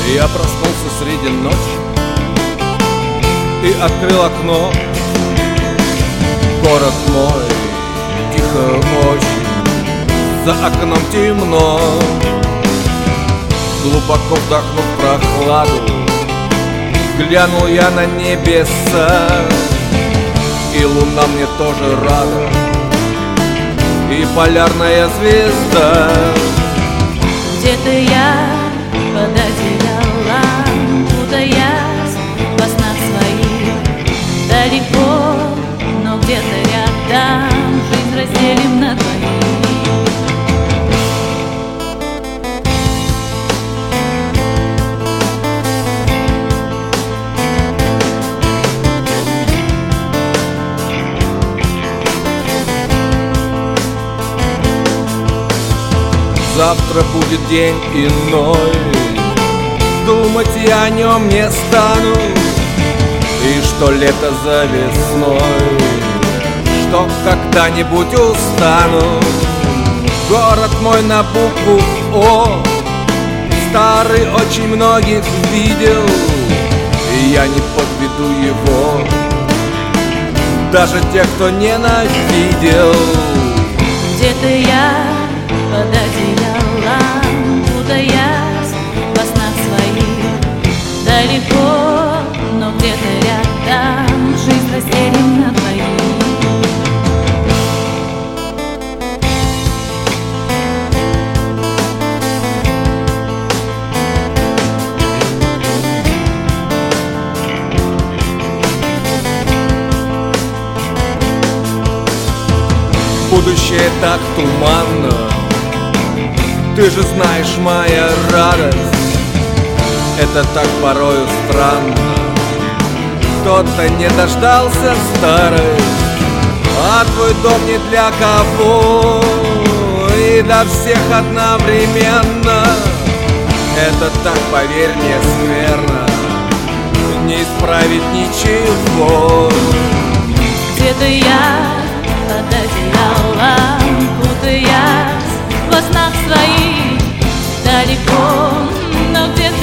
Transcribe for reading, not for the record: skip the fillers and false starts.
Я проснулся среди ночи и открыл окно. Город мой, тихо очень, за окном темно. Глубоко вдохнув прохладу, глянул я на небеса, и луна мне тоже рада, и полярная звезда. Где-то я под одеялом, путаясь во снах своих, далеко, но где-то рядом жизнь разделим на двоих. Завтра будет день иной, думать я о нем не стану. И что лето за весной, что когда-нибудь устану. Город мой на букву О, старый очень многих видел, и я не подведу его, даже тех, кто ненавидел. Где-то я под одеялом, путаясь во снах своих, далеко, но где-то рядом жизнь разделим на двоих. Будущее так туманно, ты же знаешь, моя радость, это так порою странно. Кто-то не дождался старость, а твой дом не для кого, и для всех одновременно. Это так, поверь мне, скверно, не исправить ничего. Где-то я под одеялом, путаясь во снах своих, далеко, но где-то